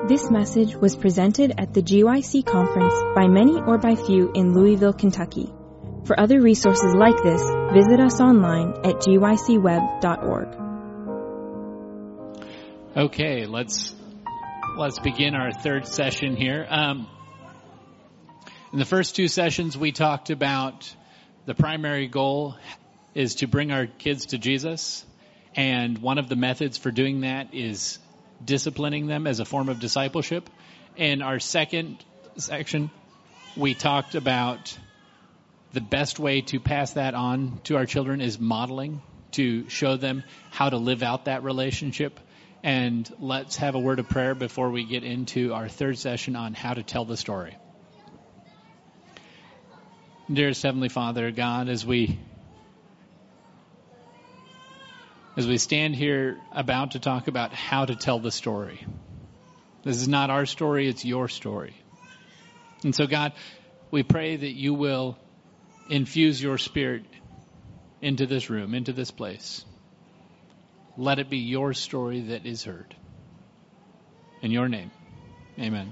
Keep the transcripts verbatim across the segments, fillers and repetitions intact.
This message was presented at the G Y C conference by many or by few in Louisville, Kentucky. For other resources like this, visit us online at g y c web dot org. Okay, let's let's begin our third session here. Um, in the first two sessions, we talked about the primary goal is to bring our kids to Jesus, and one of the methods for doing that is disciplining them as a form of discipleship. In our second section, we talked about the best way to pass that on to our children is modeling, to show them how to live out that relationship. And let's have a word of prayer before we get into our third session on how to tell the story. Dearest Heavenly Father, God, as we as we stand here about to talk about how to tell the story. This is not our story, it's your story. And so, God, we pray that you will infuse your Spirit into this room, into this place. Let it be your story that is heard. In your name, amen.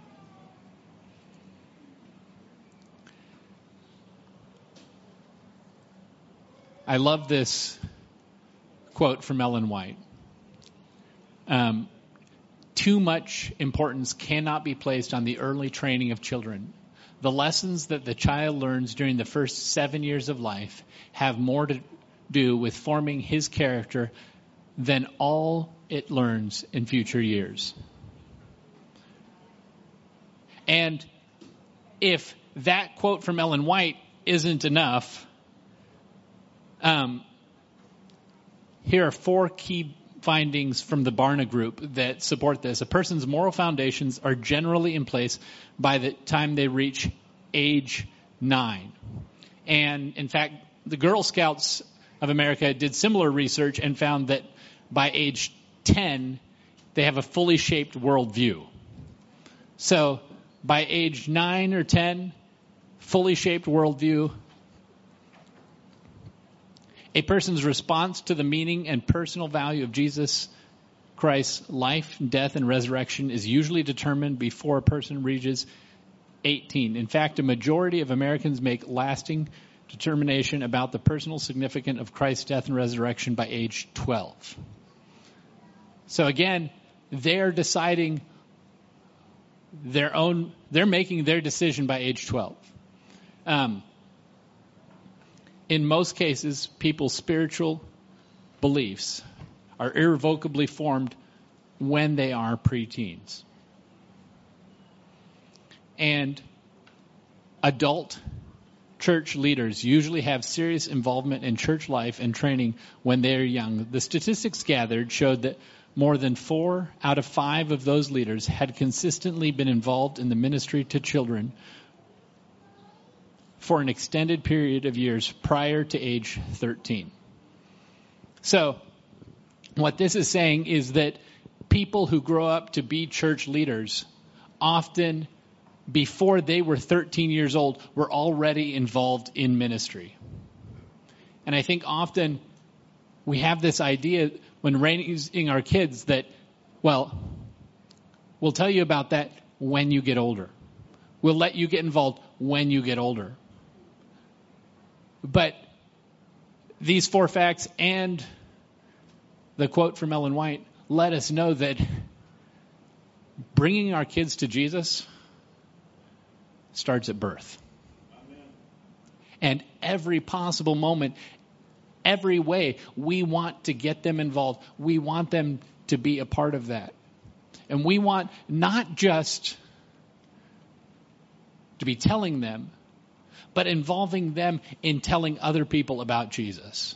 I love this quote from Ellen White. Um, Too much importance cannot be placed on the early training of children. The lessons that the child learns during the first seven years of life have more to do with forming his character than all it learns in future years. And if that quote from Ellen White isn't enough, um, here are four key findings from the Barna Group that support this. A person's moral foundations are generally in place by the time they reach age nine. And in fact, the Girl Scouts of America did similar research and found that by age ten, they have a fully shaped worldview. So by age nine or ten, fully shaped worldview. A person's response to the meaning and personal value of Jesus Christ's life, death, and resurrection is usually determined before a person reaches eighteen. In fact, a majority of Americans make lasting determination about the personal significance of Christ's death and resurrection by age twelve. So again, they're deciding their own, they're making their decision by age twelve. Um, In most cases, people's spiritual beliefs are irrevocably formed when they are preteens. And adult church leaders usually have serious involvement in church life and training when they are young. The statistics gathered showed that more than four out of five of those leaders had consistently been involved in the ministry to children for an extended period of years prior to age thirteen. So, what this is saying is that people who grow up to be church leaders often, before they were thirteen years old, were already involved in ministry. And I think often we have this idea when raising our kids that, well, we'll tell you about that when you get older. We'll let you get involved when you get older. But these four facts and the quote from Ellen White let us know that bringing our kids to Jesus starts at birth. Amen. And every possible moment, every way, we want to get them involved. We want them to be a part of that. And we want not just to be telling them, but involving them in telling other people about Jesus.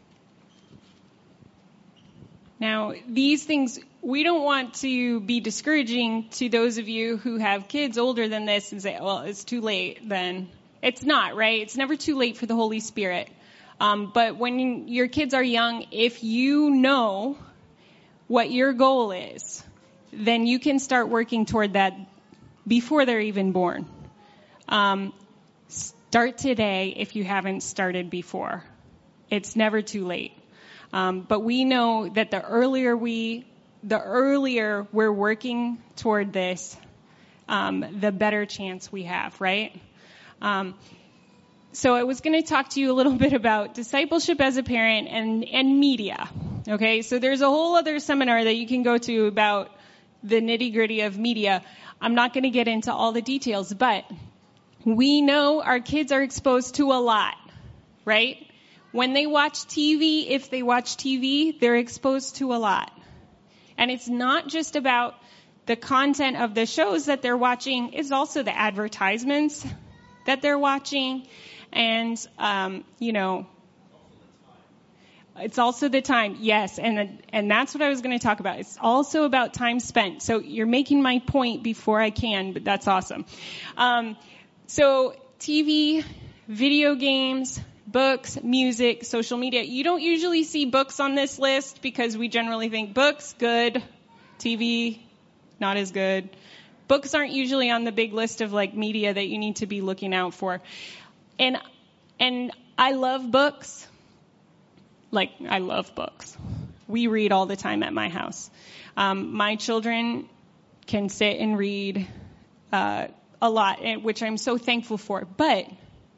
Now, these things, we don't want to be discouraging to those of you who have kids older than this and say, well, it's too late then. It's not, right? It's never too late for the Holy Spirit. Um, but when your kids are young, if you know what your goal is, then you can start working toward that before they're even born. Um, Start today if you haven't started before. It's never too late. Um, but we know that the earlier we the earlier we're working toward this, um, the better chance we have, right? Um, so I was going to talk to you a little bit about discipleship as a parent and, and media. Okay, so there's a whole other seminar that you can go to about the nitty-gritty of media. I'm not going to get into all the details, but we know our kids are exposed to a lot, right? When they watch T V, if they watch T V, they're exposed to a lot. And it's not just about the content of the shows that they're watching, it's also the advertisements that they're watching. And, um, you know, it's also the time. Yes, and and that's what I was going to talk about. It's also about time spent. So you're making my point before I can, but that's awesome. Um, so T V, video games, books, music, social media. You don't usually see books on this list because we generally think books, good, T V, not as good. Books aren't usually on the big list of like media that you need to be looking out for. And and I love books. Like, I love books. We read all the time at my house. Um, my children can sit and read uh, a lot, which I'm so thankful for. But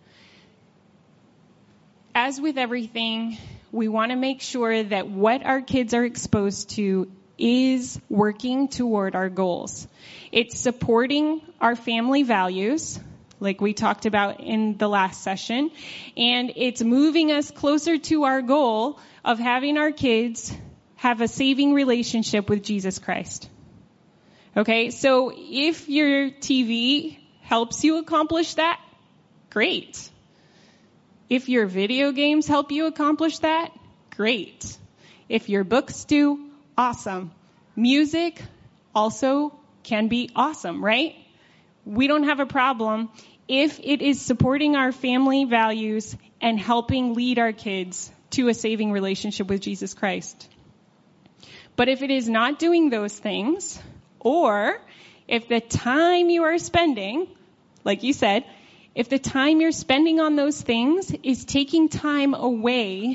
as with everything, we want to make sure that what our kids are exposed to is working toward our goals. It's supporting our family values, like we talked about in the last session, and it's moving us closer to our goal of having our kids have a saving relationship with Jesus Christ. Okay, so if your T V helps you accomplish that, great. If your video games help you accomplish that, great. If your books do, awesome. Music also can be awesome, right? We don't have a problem if it is supporting our family values and helping lead our kids to a saving relationship with Jesus Christ. But if it is not doing those things, or if the time you are spending, like you said, if the time you're spending on those things is taking time away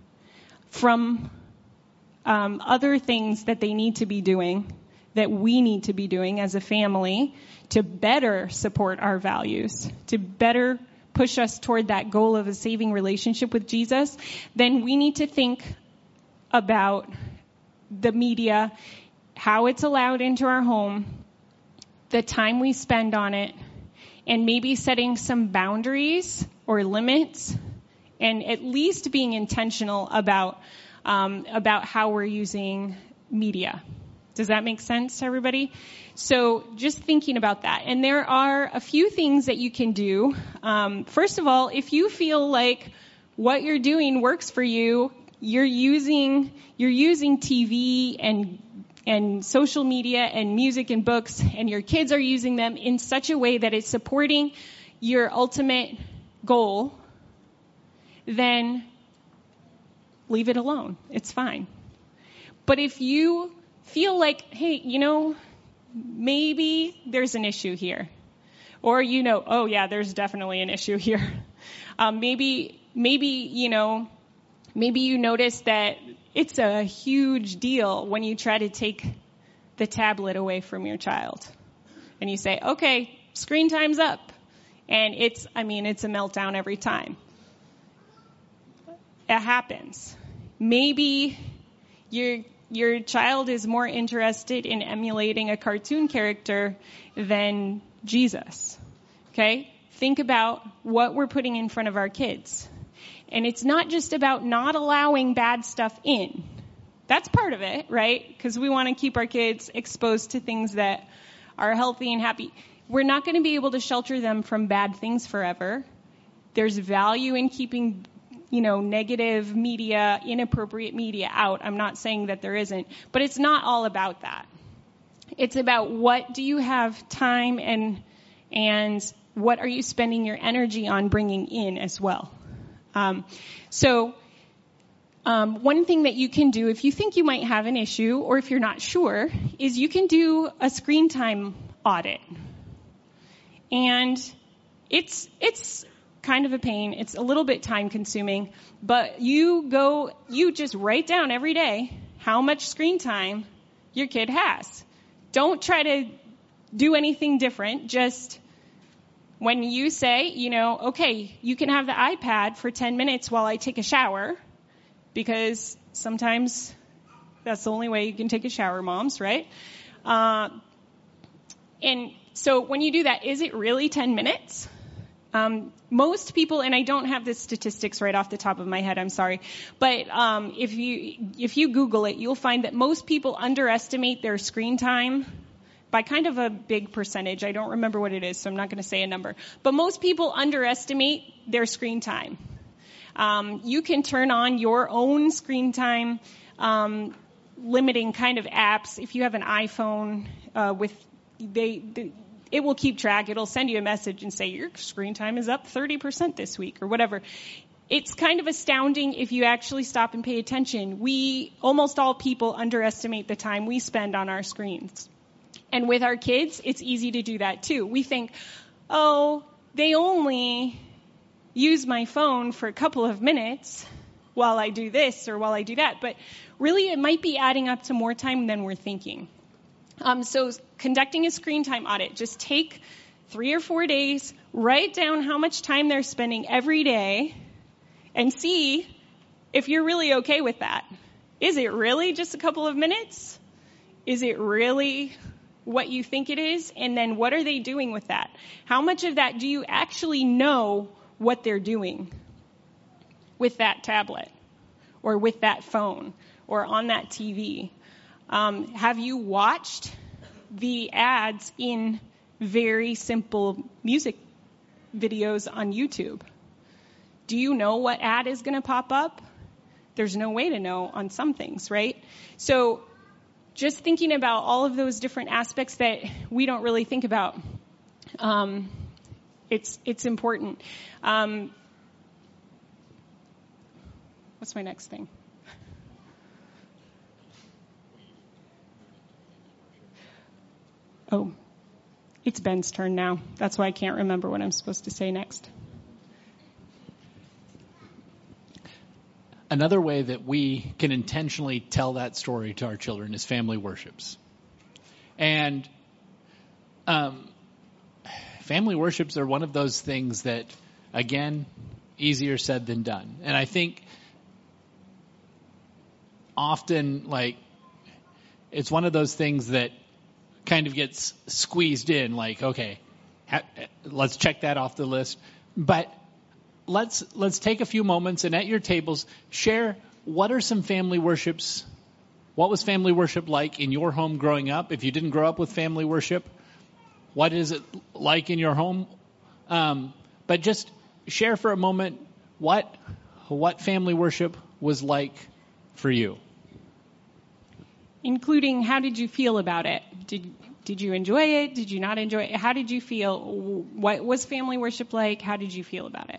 from um, other things that they need to be doing, that we need to be doing as a family to better support our values, to better push us toward that goal of a saving relationship with Jesus, then we need to think about the media, how it's allowed into our home, the time we spend on it, and maybe setting some boundaries or limits, and at least being intentional about um, about how we're using media. Does that make sense to everybody? So just thinking about that. And there are a few things that you can do. Um, first of all, if you feel like what you're doing works for you, you're using you're using T V and and social media and music and books, and your kids are using them in such a way that it's supporting your ultimate goal, then leave it alone. It's fine. But if you feel like, hey, you know, maybe there's an issue here, or you know, oh yeah, there's definitely an issue here. Um, maybe, maybe you know, maybe you notice that it's a huge deal when you try to take the tablet away from your child, and you say, okay, screen time's up, and it's, I mean, it's a meltdown every time. It happens. Maybe you're Your child is more interested in emulating a cartoon character than Jesus. Okay? Think about what we're putting in front of our kids. And it's not just about not allowing bad stuff in. That's part of it, right? Because we want to keep our kids exposed to things that are healthy and happy. We're not going to be able to shelter them from bad things forever. There's value in keeping, you know, negative media, inappropriate media out. I'm not saying that there isn't, but it's not all about that. It's about what do you have time and and what are you spending your energy on bringing in as well. Um, so um, one thing that you can do if you think you might have an issue, or if you're not sure, is you can do a screen time audit. And it's it's kind of a pain. It's a little bit time consuming, but you go, you just write down every day how much screen time your kid has. Don't try to do anything different. Just when you say, you know, okay, you can have the iPad for ten minutes while I take a shower, because sometimes that's the only way you can take a shower, moms, right? Uh, and so when you do that, is it really ten minutes? Um, most people, and I don't have the statistics right off the top of my head, I'm sorry, but um, if you if you Google it, you'll find that most people underestimate their screen time by kind of a big percentage. I don't remember what it is, so I'm not going to say a number. But most people underestimate their screen time. Um, you can turn on your own screen time um, limiting kind of apps. If you have an iPhone uh, with they, they it will keep track. It'll send you a message and say your screen time is up thirty percent this week or whatever. It's kind of astounding if you actually stop and pay attention. We, almost all people, underestimate the time we spend on our screens. And with our kids, it's easy to do that too. We think, oh, they only use my phone for a couple of minutes while I do this or while I do that. But really, it might be adding up to more time than we're thinking. Um, so conducting a screen time audit, just take three or four days, write down how much time they're spending every day, and see if you're really okay with that. Is it really just a couple of minutes? Is it really what you think it is? And then what are they doing with that? How much of that do you actually know what they're doing with that tablet or with that phone or on that T V? Um, have you watched the ads in very simple music videos on YouTube? Do you know what ad is going to pop up? There's no way to know on some things, right? So just thinking about all of those different aspects that we don't really think about, um, it's it's important. Um, what's my next thing? Oh, it's Ben's turn now. That's why I can't remember what I'm supposed to say next. Another way that we can intentionally tell that story to our children is family worships. And um, family worships are one of those things that, again, easier said than done. And I think often, like, it's one of those things that kind of gets squeezed in, like, okay, ha- let's check that off the list. But let's let's take a few moments and at your tables share what are some family worships. What was family worship like in your home growing up? If you didn't grow up with family worship, what is it like in your home? Um, but just share for a moment what what family worship was like for you. Including, how did you feel about it? Did did you enjoy it? Did you not enjoy it? How did you feel? What was family worship like? How did you feel about it?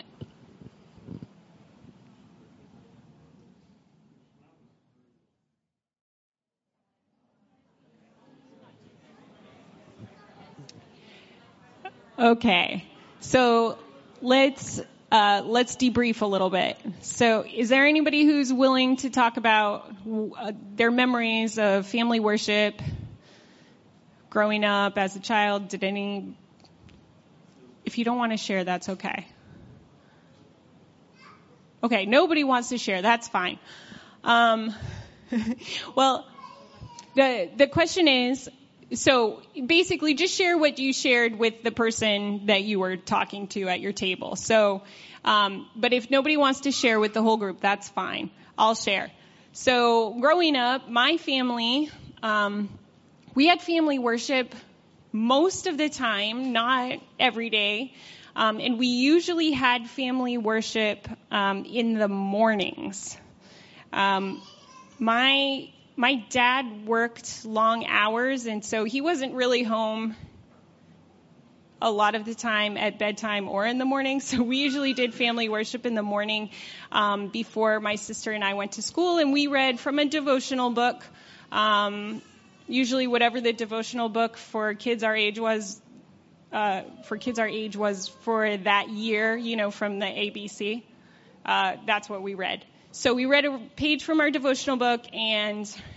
Okay, so let's uh, let's debrief a little bit. So, is there anybody who's willing to talk about uh, their memories of family worship growing up as a child? Did any? If you don't want to share, that's okay. Okay, nobody wants to share. That's fine. Um, well, the the question is. So basically just share what you shared with the person that you were talking to at your table. So, um, but if nobody wants to share with the whole group, that's fine. I'll share. So growing up, my family, um, we had family worship most of the time, not every day. Um, and we usually had family worship um, in the mornings. Um, my My dad worked long hours, and so he wasn't really home a lot of the time at bedtime or in the morning. So we usually did family worship in the morning um, before my sister and I went to school, and we read from a devotional book, um, usually whatever the devotional book for kids our age was, uh, for kids our age was for that year, you know, from the A B C. Uh, that's what we read. So we read a page from our devotional book, and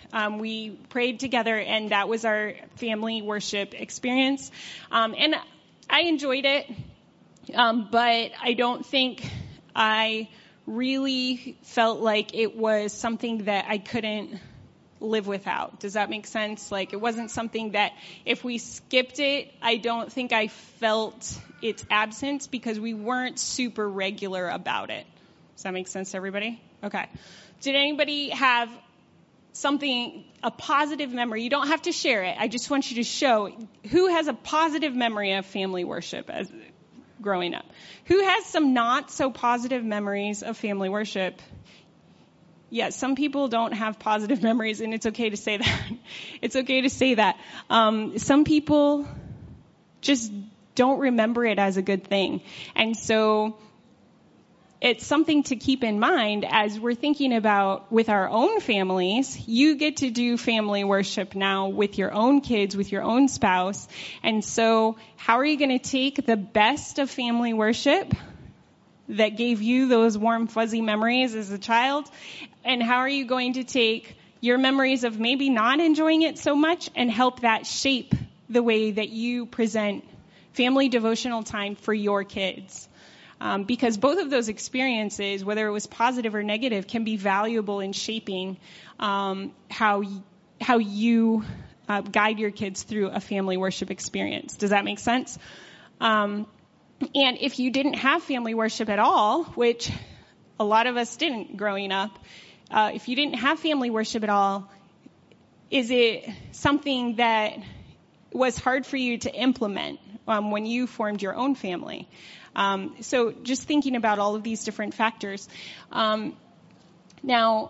Um, we prayed together, and that was our family worship experience. Um, and I enjoyed it, um, but I don't think I really felt like it was something that I couldn't live without. Does that make sense? Like, it wasn't something that if we skipped it, I don't think I felt its absence because we weren't super regular about it. Does that make sense to everybody? Okay. Did anybody have something, a positive memory? You don't have to share it. I just want you to show who has a positive memory of family worship as growing up. Who has some not so positive memories of family worship? Yeah, some people don't have positive memories, and it's okay to say that. It's okay to say that. Um, some people just don't remember it as a good thing. And so it's something to keep in mind as we're thinking about with our own families. You get to do family worship now with your own kids, with your own spouse. And so how are you going to take the best of family worship that gave you those warm, fuzzy memories as a child? And how are you going to take your memories of maybe not enjoying it so much and help that shape the way that you present family devotional time for your kids? Um, because both of those experiences, whether it was positive or negative, can be valuable in shaping um, how y- how you uh, guide your kids through a family worship experience. Does that make sense? Um, and if you didn't have family worship at all, which a lot of us didn't growing up, uh, if you didn't have family worship at all, is it something that was hard for you to implement um, when you formed your own family? Um, so just thinking about all of these different factors. Um, now,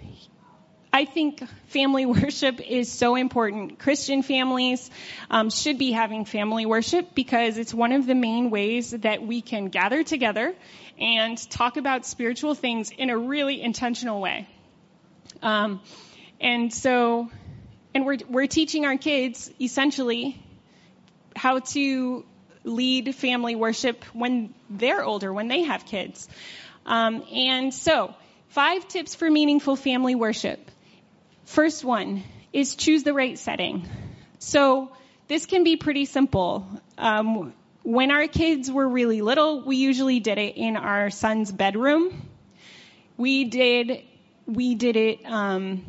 I think family worship is so important. Christian families um, should be having family worship because it's one of the main ways that we can gather together and talk about spiritual things in a really intentional way. Um, and so, and we're we're teaching our kids essentially how to lead family worship when they're older, when they have kids. Um, and so, five tips for meaningful family worship. First one is choose the right setting. So this can be pretty simple. Um, when our kids were really little, we usually did it in our son's bedroom. We did we did it um,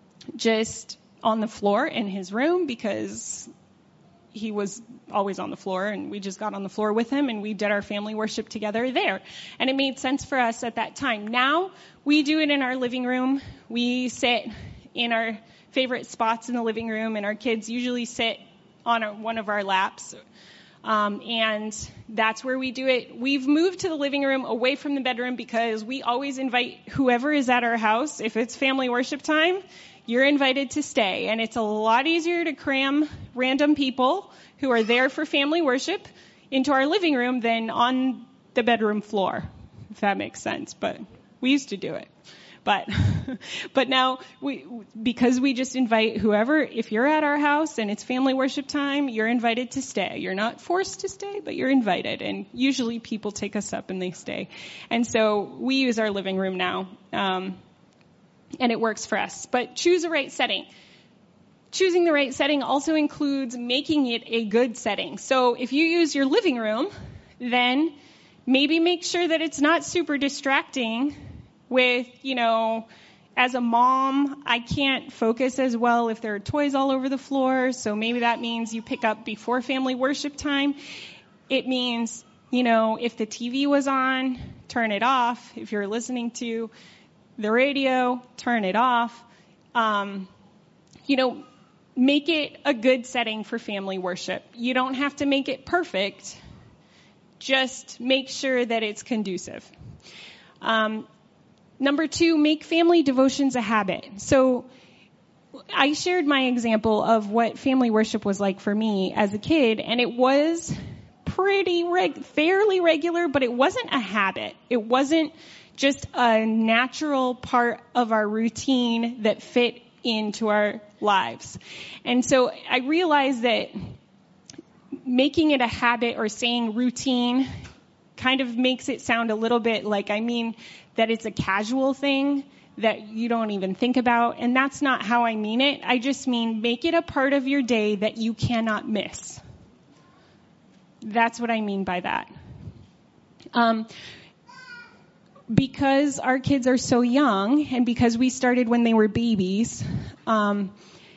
just on the floor in his room because he was always on the floor, and we just got on the floor with him, and we did our family worship together there. And it made sense for us at that time. Now we do it in our living room. We sit in our favorite spots in the living room, and our kids usually sit on our, one of our laps. Um, and that's where we do it. We've moved to the living room away from the bedroom because we always invite whoever is at our house. If it's family worship time, you're invited to stay. And it's a lot easier to cram random people who are there for family worship into our living room than on the bedroom floor, if that makes sense. But we used to do it. But but now, we because we just invite whoever, if you're at our house and it's family worship time, you're invited to stay. You're not forced to stay, but you're invited. And usually people take us up and they stay. And so we use our living room now, um, and it works for us. But choose the right setting. Choosing the right setting also includes making it a good setting. So if you use your living room, then maybe make sure that it's not super distracting with, you know, as a mom, I can't focus as well if there are toys all over the floor. So maybe that means you pick up before family worship time. It means, you know, if the T V was on, turn it off. If you're listening to the radio, turn it off. Um, you know, make it a good setting for family worship. You don't have to make it perfect. Just make sure that it's conducive. Um, Number two, make family devotions a habit. So I shared my example of what family worship was like for me as a kid, and it was pretty reg- fairly regular, but it wasn't a habit. It wasn't just a natural part of our routine that fit into our lives. And so I realized that making it a habit or saying routine kind of makes it sound a little bit like, I mean, that it's a casual thing, that you don't even think about. And that's not how I mean it. I just mean make it a part of your day that you cannot miss. That's what I mean by that. Um, because our kids are so young, and because we started when they were babies, um,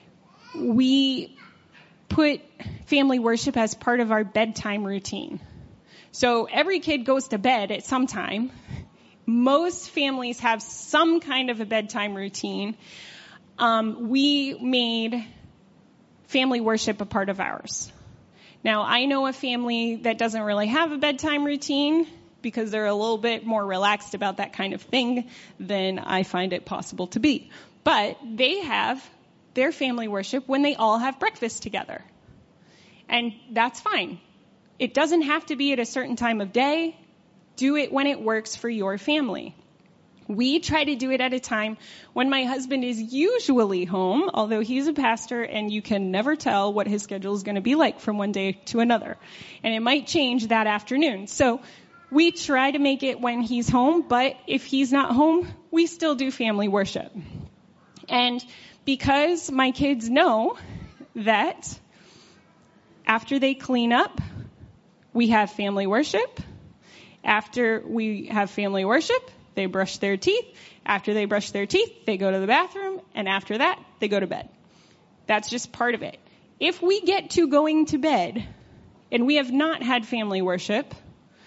we put family worship as part of our bedtime routine. So every kid goes to bed at some time. Most families have some kind of a bedtime routine. Um, we made family worship a part of ours. Now, I know a family that doesn't really have a bedtime routine because they're a little bit more relaxed about that kind of thing than I find it possible to be. But they have their family worship when they all have breakfast together. And that's fine. It doesn't have to be at a certain time of day. Do it when it works for your family. We try to do it at a time when my husband is usually home, although he's a pastor and you can never tell what his schedule is going to be like from one day to another. And it might change that afternoon. So we try to make it when he's home, but if he's not home, we still do family worship. And because my kids know that after they clean up, we have family worship. After we have family worship, they brush their teeth. After they brush their teeth, they go to the bathroom. And after that, they go to bed. That's just part of it. If we get to going to bed and we have not had family worship,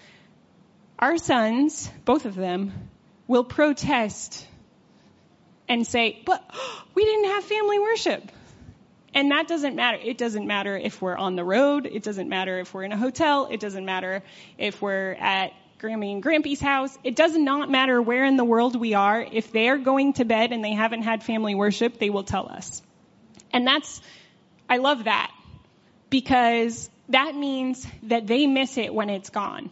our sons, both of them, will protest and say, but we didn't have family worship. And that doesn't matter. It doesn't matter if we're on the road. It doesn't matter if we're in a hotel. It doesn't matter if we're at Grammy and Grampy's house. It does not matter where in the world we are. If they are going to bed and they haven't had family worship, they will tell us. And that's, I love that, because that means that they miss it when it's gone.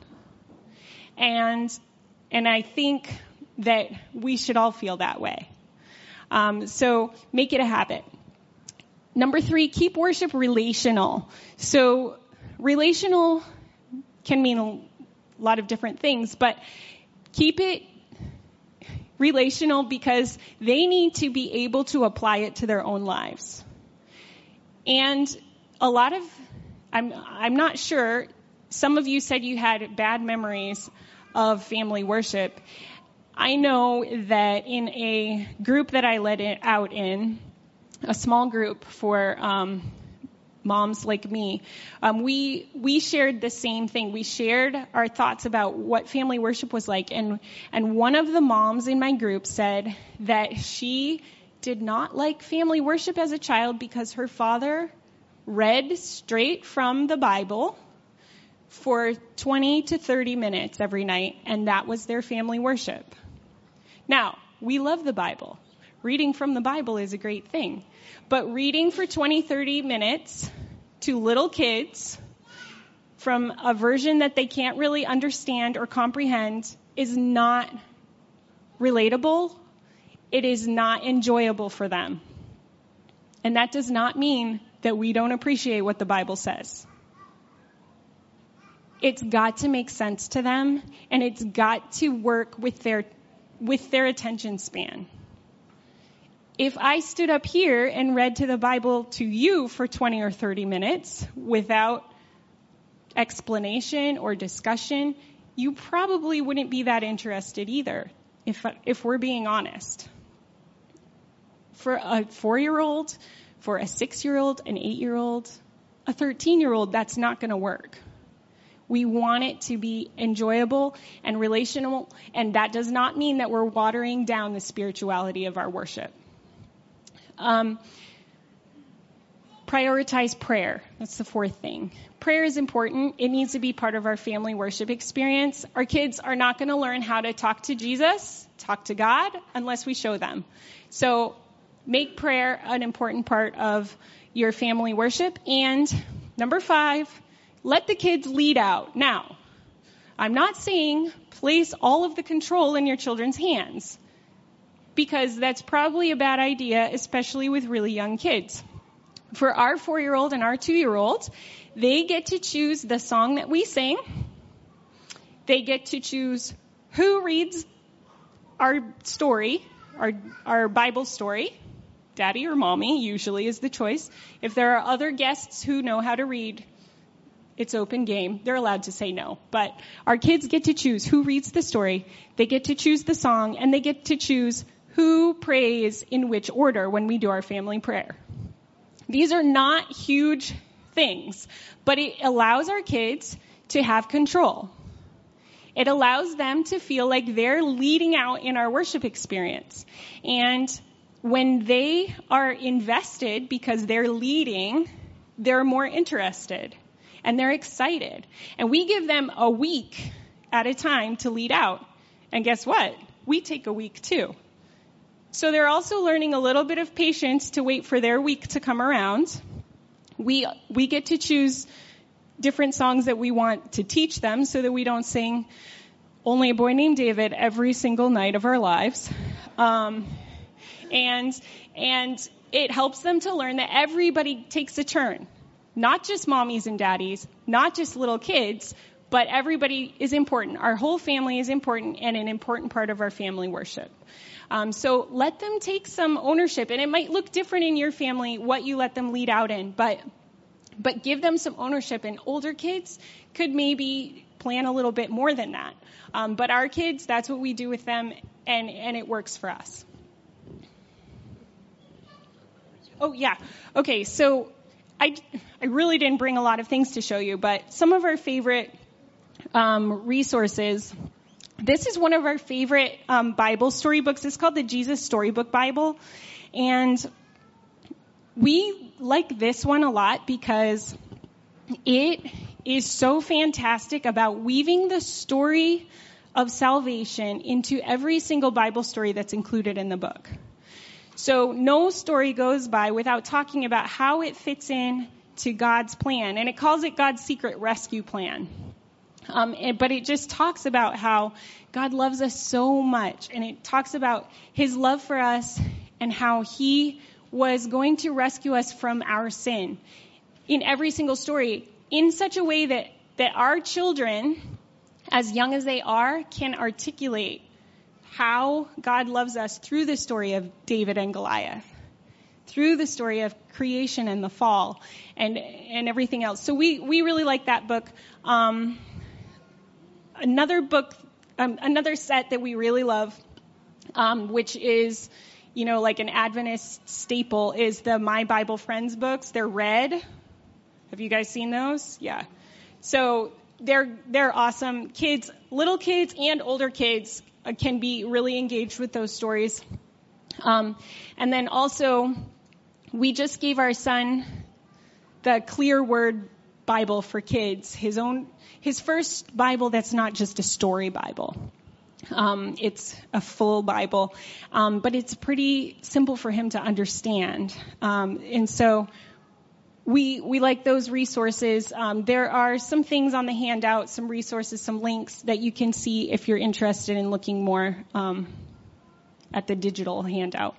And, and I think that we should all feel that way. Um, so make it a habit. Number three, keep worship relational. So relational can mean a lot of different things, but keep it relational because they need to be able to apply it to their own lives. And a lot of, I'm, I'm not sure, some of you said you had bad memories of family worship. I know that in a group that I led it out in, a small group for um, moms like me, um, we we shared the same thing. We shared our thoughts about what family worship was like, and and one of the moms in my group said that she did not like family worship as a child because her father read straight from the Bible for twenty to thirty minutes every night, and that was their family worship. Now, we love the Bible. Reading from the Bible is a great thing. But reading for twenty, thirty minutes to little kids from a version that they can't really understand or comprehend is not relatable. It is not enjoyable for them. And that does not mean that we don't appreciate what the Bible says. It's got to make sense to them, and it's got to work with their with their attention span. If I stood up here and read to the Bible to you for twenty or thirty minutes without explanation or discussion, you probably wouldn't be that interested either, if if we're being honest. For a four-year-old, for a six-year-old, an eight-year-old, a thirteen-year-old, that's not going to work. We want it to be enjoyable and relational, and that does not mean that we're watering down the spirituality of our worship. Um, prioritize prayer. That's the fourth thing. Prayer is important. It needs to be part of our family worship experience. Our kids are not going to learn how to talk to Jesus, talk to God, unless we show them. So make prayer an important part of your family worship. And number five, let the kids lead out. Now, I'm not saying place all of the control in your children's hands, because that's probably a bad idea, especially with really young kids. For our four-year-old and our two-year-old, they get to choose the song that we sing. They get to choose who reads our story our, our Bible story. Daddy or mommy usually is the choice. If there are other guests who know how to read, it's open game. They're allowed to say no. But our kids get to choose who reads the story. They get to choose the song, and they get to choose who prays in which order when we do our family prayer. These are not huge things, but it allows our kids to have control. It allows them to feel like they're leading out in our worship experience. And when they are invested because they're leading, they're more interested and they're excited. And we give them a week at a time to lead out. And guess what? We take a week too. So they're also learning a little bit of patience to wait for their week to come around. We we get to choose different songs that we want to teach them so that we don't sing Only a Boy Named David every single night of our lives. Um, and and it helps them to learn that everybody takes a turn. Not just mommies and daddies, not just little kids, but everybody is important. Our whole family is important and an important part of our family worship. Um, so let them take some ownership. And it might look different in your family what you let them lead out in, but but give them some ownership. And older kids could maybe plan a little bit more than that. Um, but our kids, that's what we do with them, and, and it works for us. Oh, yeah. Okay, so I, I really didn't bring a lot of things to show you, but some of our favorite um, resources. This is one of our favorite um, Bible storybooks. It's called the Jesus Storybook Bible. And we like this one a lot because it is so fantastic about weaving the story of salvation into every single Bible story that's included in the book. So no story goes by without talking about how it fits in to God's plan. And it calls it God's secret rescue plan. Um, and, but it just talks about how God loves us so much. And it talks about his love for us and how he was going to rescue us from our sin in every single story in such a way that, that our children, as young as they are, can articulate how God loves us through the story of David and Goliath, through the story of creation and the fall, and and everything else. So we, we really like that book. Um, another book, um, another set that we really love, um, which is, you know, like an Adventist staple, is the My Bible Friends books. They're red. Have you guys seen those? Yeah. So they're they're awesome. Kids, little kids and older kids can be really engaged with those stories. Um, and then also, we just gave our son the Clear Word Bible for kids, his own, his first Bible that's not just a story Bible. Um, it's a full Bible, um, but it's pretty simple for him to understand. Um, and so we we like those resources. Um, there are some things on the handout, some resources, some links that you can see if you're interested in looking more um, at the digital handout.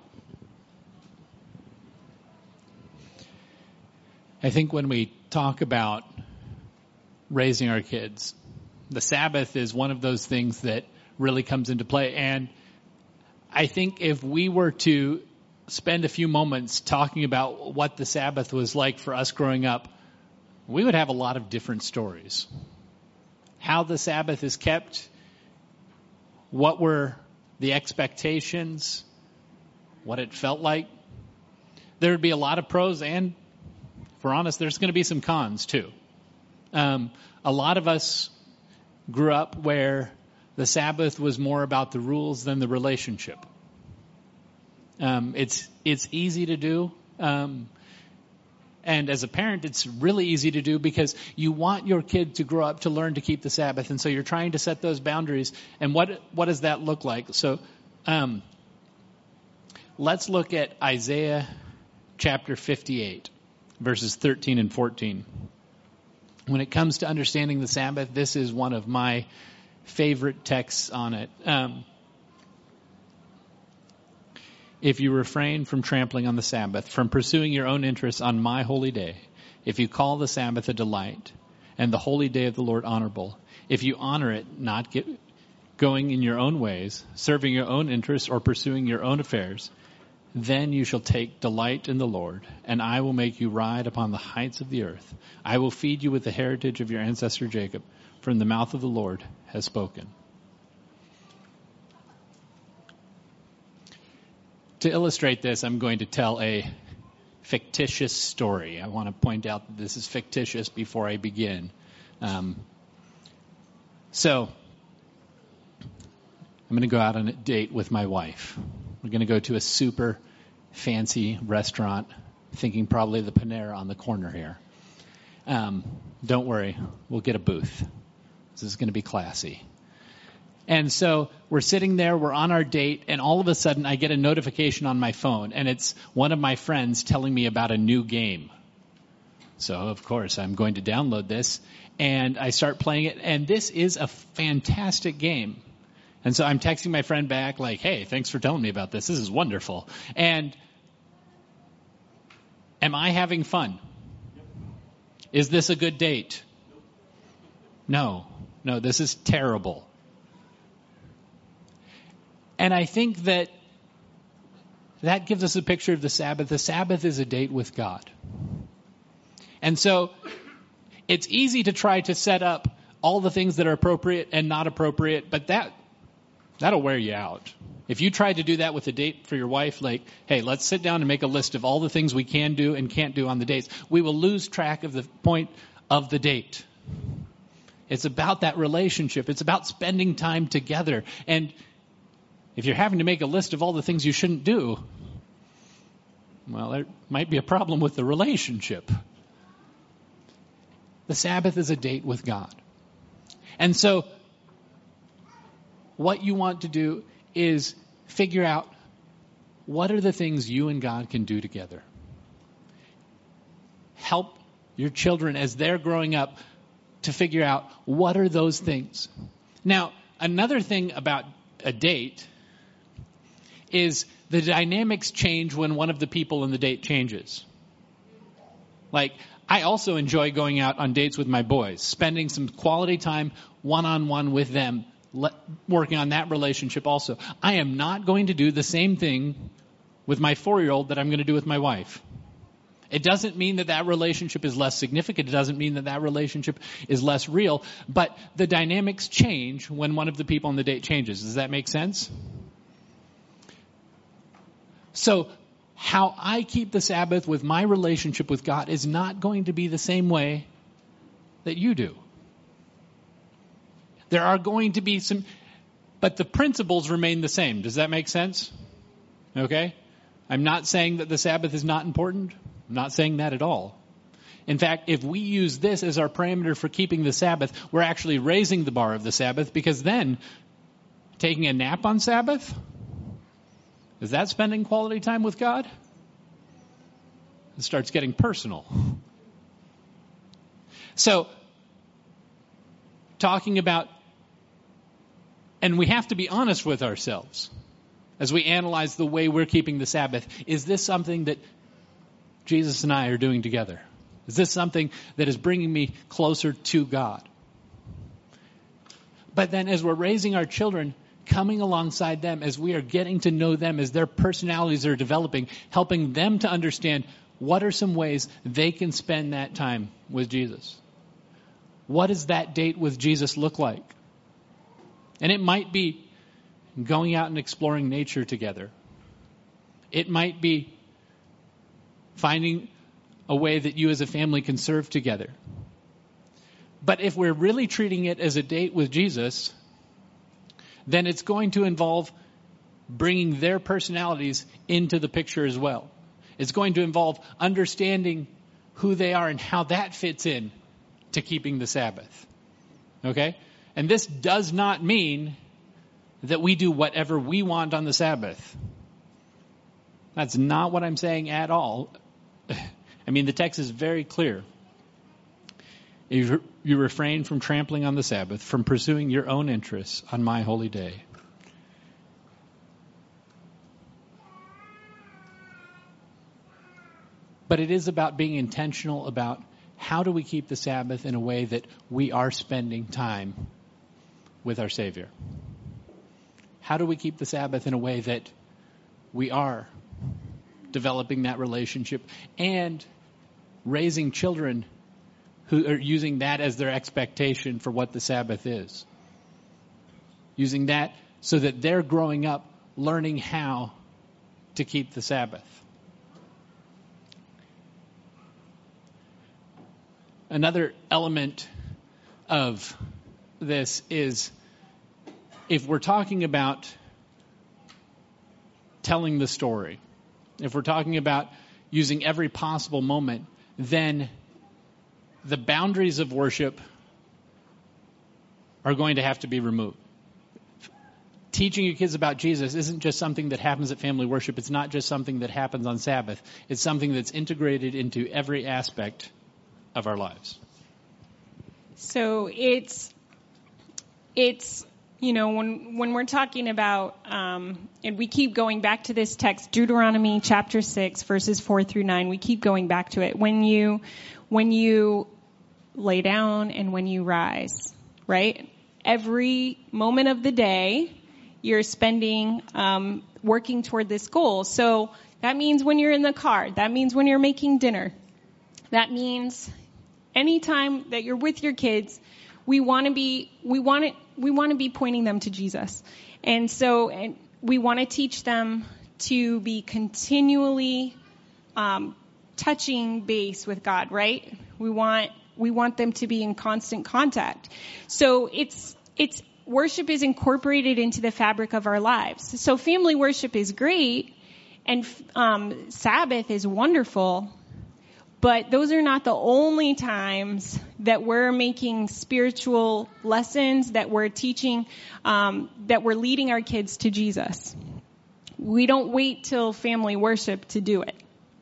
I think when we talk about raising our kids, the Sabbath is one of those things that really comes into play. And I think if we were to spend a few moments talking about what the Sabbath was like for us growing up, we would have a lot of different stories. How the Sabbath is kept, what were the expectations, what it felt like. There would be a lot of pros, and if we're honest, there's going to be some cons too. Um, a lot of us grew up where the Sabbath was more about the rules than the relationship. Um, it's it's easy to do. Um, and as a parent, it's really easy to do because you want your kid to grow up to learn to keep the Sabbath. And so you're trying to set those boundaries. And what what does that look like? So um, let's look at Isaiah chapter fifty-eight, verses thirteen and fourteen. When it comes to understanding the Sabbath, this is one of my favorite texts on it. Um, If you refrain from trampling on the Sabbath, from pursuing your own interests on my holy day, if you call the Sabbath a delight and the holy day of the Lord honorable, if you honor it, not give, going in your own ways, serving your own interests, or pursuing your own affairs, then you shall take delight in the Lord, and I will make you ride upon the heights of the earth. I will feed you with the heritage of your ancestor Jacob, from the mouth of the Lord has spoken. To illustrate this, I'm going to tell a fictitious story. I want to point out that this is fictitious before I begin. Um, so, I'm going to go out on a date with my wife. We're going to go to a super fancy restaurant, thinking probably the Panera on the corner here. Um, don't worry, we'll get a booth. This is going to be classy. And so we're sitting there, we're on our date, and all of a sudden I get a notification on my phone, and it's one of my friends telling me about a new game. So, of course, I'm going to download this, and I start playing it, and this is a fantastic game. And so I'm texting my friend back like, hey, thanks for telling me about this. This is wonderful. And am I having fun? Is this a good date? No. No, this is terrible. And I think that that gives us a picture of the Sabbath. The Sabbath is a date with God. And so it's easy to try to set up all the things that are appropriate and not appropriate, but that that'll wear you out. If you try to do that with a date for your wife, like, hey, let's sit down and make a list of all the things we can do and can't do on the dates, we will lose track of the point of the date. It's about that relationship. It's about spending time together. And if you're having to make a list of all the things you shouldn't do, well, there might be a problem with the relationship. The Sabbath is a date with God. And so what you want to do is figure out what are the things you and God can do together. Help your children as they're growing up to figure out what are those things. Now, another thing about a date is the dynamics change when one of the people in the date changes. Like, I also enjoy going out on dates with my boys, spending some quality time one-on-one with them, le- working on that relationship also. I am not going to do the same thing with my four-year-old that I'm going to do with my wife. It doesn't mean that that relationship is less significant. It doesn't mean that that relationship is less real. But the dynamics change when one of the people on the date changes. Does that make sense? So how I keep the Sabbath with my relationship with God is not going to be the same way that you do. There are going to be some, but the principles remain the same. Does that make sense? Okay? I'm not saying that the Sabbath is not important. I'm not saying that at all. In fact, if we use this as our parameter for keeping the Sabbath, we're actually raising the bar of the Sabbath, because then taking a nap on Sabbath, is that spending quality time with God? It starts getting personal. So, talking about, and we have to be honest with ourselves as we analyze the way we're keeping the Sabbath. Is this something that Jesus and I are doing together? Is this something that is bringing me closer to God? But then as we're raising our children, coming alongside them as we are getting to know them, as their personalities are developing, helping them to understand what are some ways they can spend that time with Jesus. What does that date with Jesus look like? And it might be going out and exploring nature together. It might be finding a way that you as a family can serve together. But if we're really treating it as a date with Jesus, then it's going to involve bringing their personalities into the picture as well. It's going to involve understanding who they are and how that fits in to keeping the Sabbath. Okay? And this does not mean that we do whatever we want on the Sabbath. That's not what I'm saying at all. I mean, the text is very clear. You, you refrain from trampling on the Sabbath, from pursuing your own interests on my holy day. But it is about being intentional about how do we keep the Sabbath in a way that we are spending time with our Savior. How do we keep the Sabbath in a way that we are developing that relationship and raising children who are using that as their expectation for what the Sabbath is? Using that so that they're growing up learning how to keep the Sabbath. Another element of this is, if we're talking about telling the story, if we're talking about using every possible moment, then the boundaries of worship are going to have to be removed. Teaching your kids about Jesus isn't just something that happens at family worship. It's not just something that happens on Sabbath. It's something that's integrated into every aspect of our lives. So it's, it's, you know, when, when we're talking about, um, and we keep going back to this text, Deuteronomy chapter six, verses four through nine, we keep going back to it. When you, when you lay down and when you rise, right? Every moment of the day, you're spending, um, working toward this goal. So that means when you're in the car, that means when you're making dinner, that means anytime that you're with your kids, we want to be, we want to, we want to be pointing them to Jesus. And so, and we want to teach them to be continually, um, touching base with God, right? We want, we want them to be in constant contact. So it's, it's, worship is incorporated into the fabric of our lives. So family worship is great, and, um, Sabbath is wonderful. But those are not the only times that we're making spiritual lessons, that we're teaching, um, that we're leading our kids to Jesus. We don't wait till family worship to do it.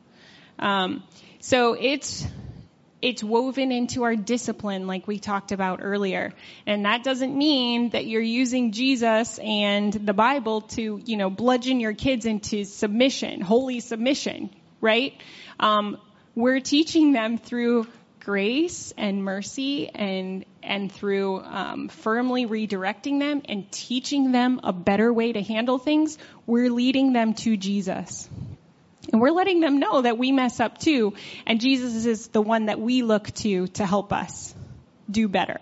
Um, so it's it's woven into our discipline, like we talked about earlier. And that doesn't mean that you're using Jesus and the Bible to, you know, bludgeon your kids into submission, holy submission, right? Um, We're teaching them through grace and mercy, and and through um, firmly redirecting them and teaching them a better way to handle things. We're leading them to Jesus. And we're letting them know that we mess up too, and Jesus is the one that we look to to help us do better.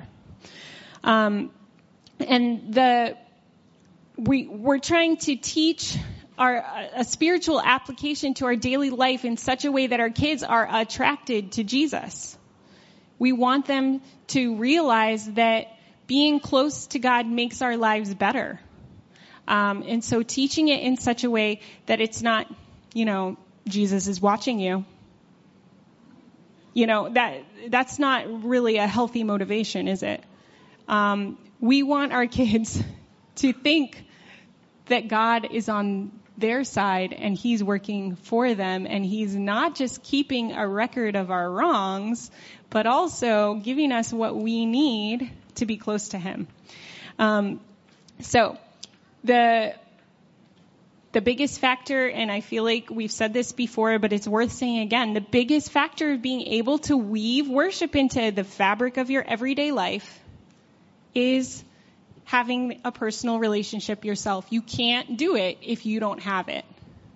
Um, and the we we're trying to teach our a spiritual application to our daily life in such a way that our kids are attracted to Jesus. We want them to realize that being close to God makes our lives better. Um, and so teaching it in such a way that it's not, you know, Jesus is watching you. You know, that that's not really a healthy motivation, is it? Um, we want our kids to think that God is on their side and he's working for them, and he's not just keeping a record of our wrongs, but also giving us what we need to be close to him. Um, so the the biggest factor, and I feel like we've said this before, but it's worth saying again, the biggest factor of being able to weave worship into the fabric of your everyday life is having a personal relationship yourself. You can't do it if you don't have it.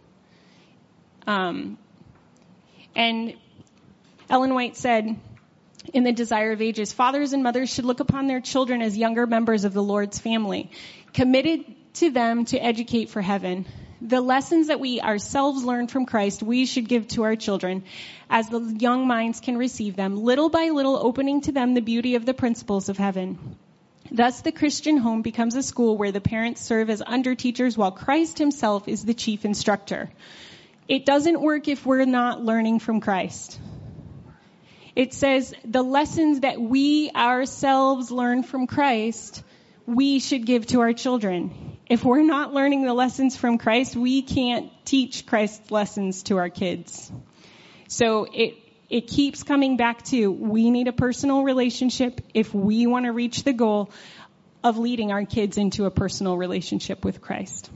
Um, and Ellen White said in The Desire of Ages, fathers and mothers should look upon their children as younger members of the Lord's family, committed to them to educate for heaven. The lessons that we ourselves learn from Christ, we should give to our children as the young minds can receive them, little by little opening to them the beauty of the principles of heaven. Thus, the Christian home becomes a school where the parents serve as under-teachers while Christ himself is the chief instructor. It doesn't work if we're not learning from Christ. It says the lessons that we ourselves learn from Christ, we should give to our children. If we're not learning the lessons from Christ, we can't teach Christ's lessons to our kids. So it It keeps coming back to, we need a personal relationship if we want to reach the goal of leading our kids into a personal relationship with Christ.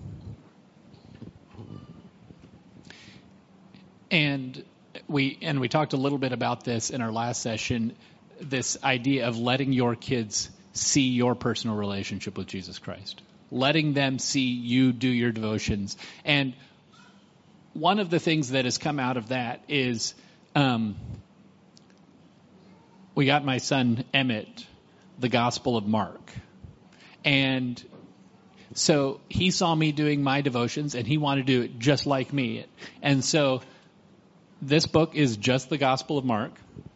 And we and we talked a little bit about this in our last session, this idea of letting your kids see your personal relationship with Jesus Christ. letting them see you do your devotions. And one of the things that has come out of that is um, we got my son Emmett the Gospel of Mark. And so he saw me doing my devotions, and he wanted to do it just like me. And so this book is just the Gospel of Mark.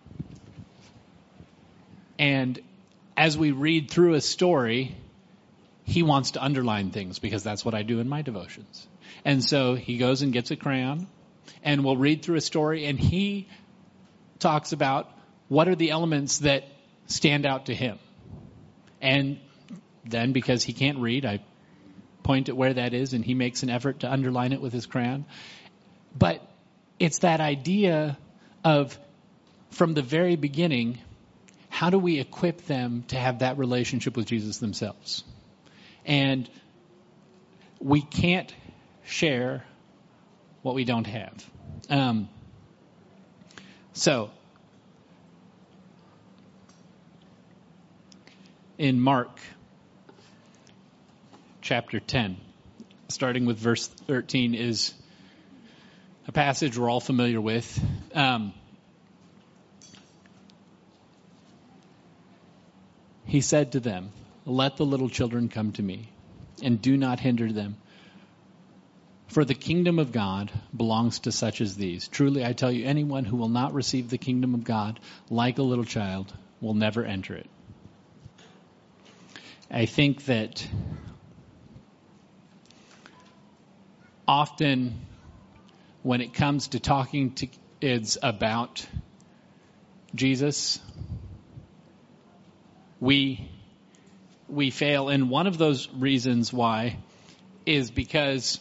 And as we read through a story, he wants to underline things because that's what I do in my devotions. And so he goes and gets a crayon, and we'll read through a story, and he talks about what are the elements that stand out to him. And then, because he can't read, I point at where that is, and he makes an effort to underline it with his crayon. But it's that idea of, from the very beginning, how do we equip them to have that relationship with Jesus themselves? And we can't share what we don't have. Um, so, in Mark chapter ten, starting with verse thirteen, is a passage we're all familiar with. Um, he said to them, "Let the little children come to me, and do not hinder them. For the kingdom of God belongs to such as these. Truly, I tell you, anyone who will not receive the kingdom of God like a little child will never enter it." I think that often when it comes to talking to kids about Jesus, we we fail. And one of those reasons why is because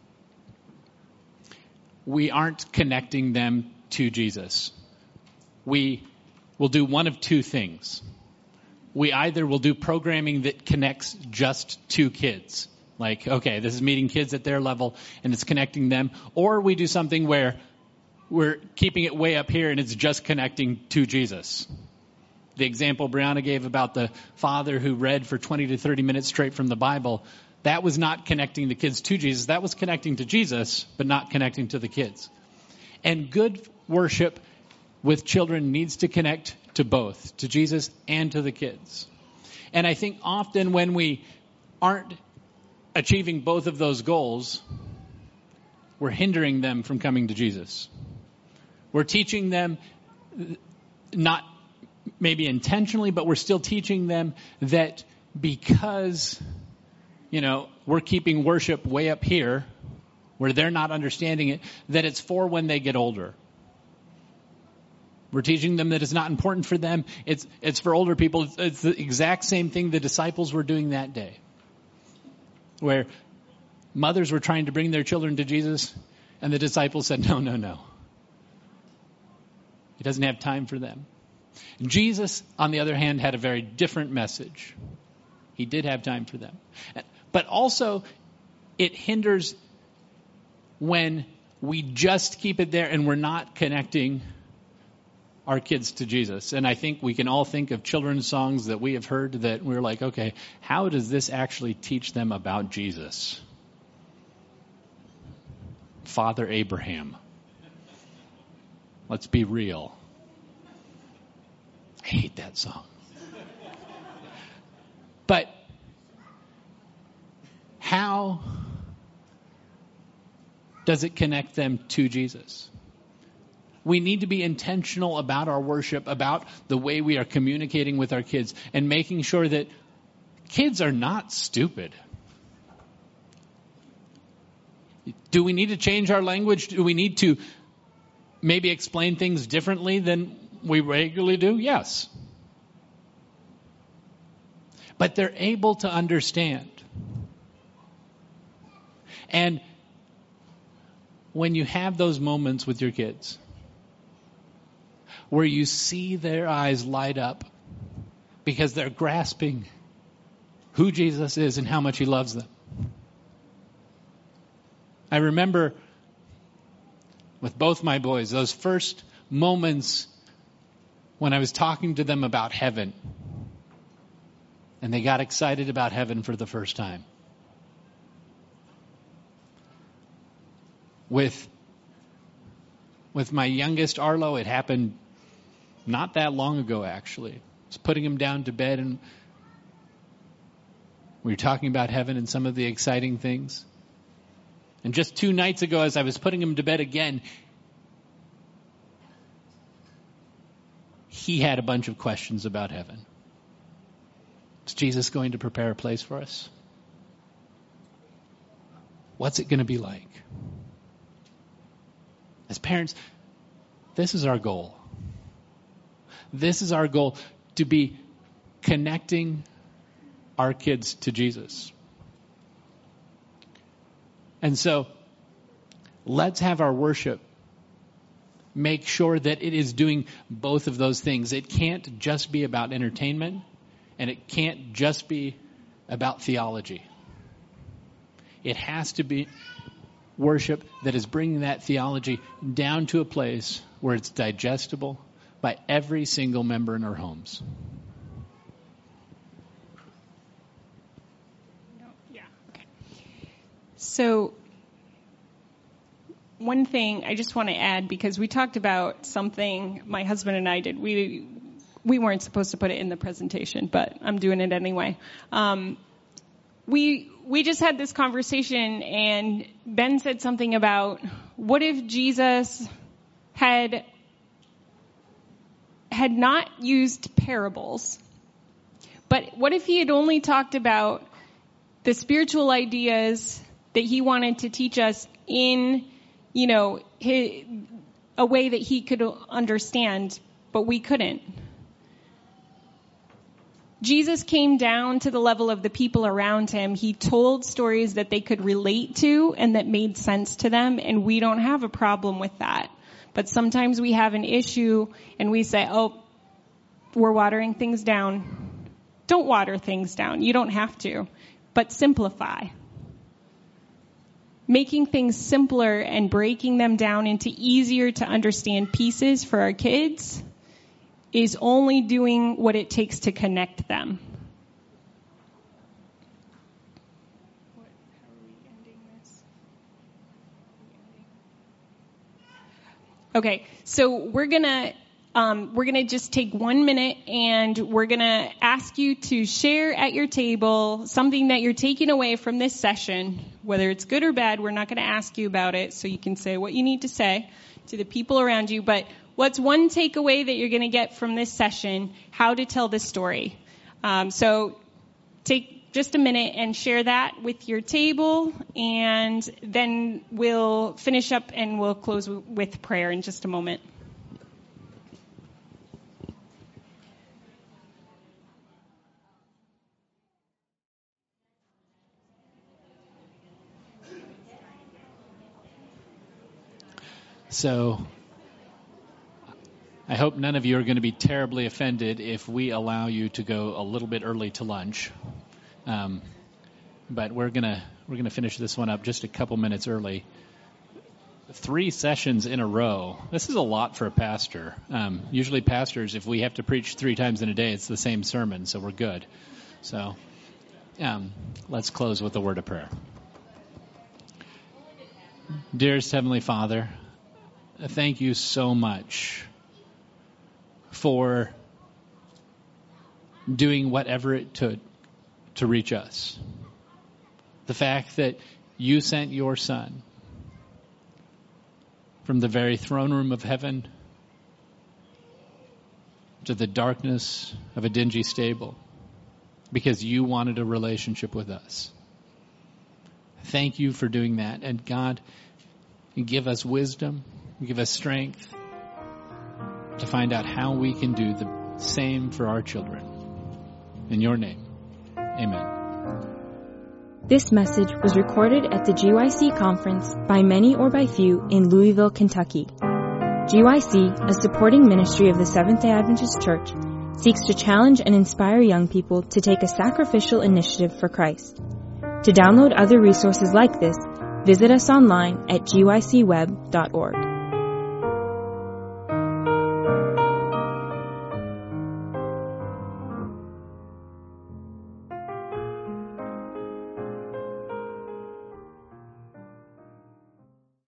we aren't connecting them to Jesus. We will do one of two things. We either will do programming that connects just to kids. Like, okay, this is meeting kids at their level and it's connecting them. Or we do something where we're keeping it way up here and it's just connecting to Jesus. The example Brianna gave about the father who read for twenty to thirty minutes straight from the Bible, that was not connecting the kids to Jesus. That was connecting to Jesus, but not connecting to the kids. And good worship with children needs to connect to both, to Jesus and to the kids. And I think often when we aren't achieving both of those goals, we're hindering them from coming to Jesus. We're teaching them, not maybe intentionally, but we're still teaching them that because, you know, we're keeping worship way up here, where they're not understanding it, that it's for when they get older. We're teaching them that it's not important for them. It's it's for older people. It's, it's the exact same thing the disciples were doing that day, where mothers were trying to bring their children to Jesus, and the disciples said, no, no, no. He doesn't have time for them. Jesus, on the other hand, had a very different message. He did have time for them. But also, it hinders when we just keep it there and we're not connecting our kids to Jesus. And I think we can all think of children's songs that we have heard that we're like, okay, how does this actually teach them about Jesus? Father Abraham. Let's be real. I hate that song. But how does it connect them to Jesus? We need to be intentional about our worship, about the way we are communicating with our kids, and making sure that kids are not stupid. Do we need to change our language? Do we need to maybe explain things differently than we regularly do? Yes. But they're able to understand. And when you have those moments with your kids, where you see their eyes light up because they're grasping who Jesus is and how much he loves them. I remember with both my boys, those first moments when I was talking to them about heaven, and they got excited about heaven for the first time. With, with my youngest, Arlo, it happened not that long ago, actually. I was putting him down to bed, and we were talking about heaven and some of the exciting things. And just two nights ago, as I was putting him to bed again, he had a bunch of questions about heaven. Is Jesus going to prepare a place for us? What's it going to be like? As parents, this is our goal. This is our goal, to be connecting our kids to Jesus. And so, let's have our worship make sure that it is doing both of those things. It can't just be about entertainment, and it can't just be about theology. It has to be worship that is bringing that theology down to a place where it's digestible by every single member in our homes. Yeah, okay. So, one thing I just want to add, because we talked about something my husband and I did. We we weren't supposed to put it in the presentation, but I'm doing it anyway. Um, we we just had this conversation, and Ben said something about, what if Jesus had had not used parables, but what if he had only talked about the spiritual ideas that he wanted to teach us in, you know, his, a way that he could understand, but we couldn't. Jesus came down to the level of the people around him. He told stories that they could relate to and that made sense to them, and we don't have a problem with that. But sometimes we have an issue and we say, oh, we're watering things down. Don't water things down. You don't have to. But simplify. Making things simpler and breaking them down into easier to understand pieces for our kids is only doing what it takes to connect them. What, how are we ending this? Okay, so we're gonna um, we're gonna just take one minute, and we're gonna ask you to share at your table something that you're taking away from this session, whether it's good or bad. We're not gonna ask you about it, so you can say what you need to say to the people around you. But what's one takeaway that you're gonna get from this session? How to tell this story. Um, so take just a minute and share that with your table, and then we'll finish up and we'll close w- with prayer in just a moment. So, I hope none of you are going to be terribly offended if we allow you to go a little bit early to lunch. Um, but we're gonna we're gonna finish this one up just a couple minutes early. Three sessions in a row. This is a lot for a pastor. Um, usually, pastors, if we have to preach three times in a day, it's the same sermon, so we're good. So, um, let's close with a word of prayer. Dearest Heavenly Father, thank you so much for doing whatever it took to reach us. The fact that you sent your Son from the very throne room of heaven to the darkness of a dingy stable because you wanted a relationship with us. Thank you for doing that. And God, give us wisdom, give us strength to find out how we can do the same for our children. In your name, amen. This message was recorded at the G Y C conference by many or by few in Louisville, Kentucky. G Y C, a supporting ministry of the Seventh-day Adventist Church, seeks to challenge and inspire young people to take a sacrificial initiative for Christ. To download other resources like this, visit us online at G Y C web dot org.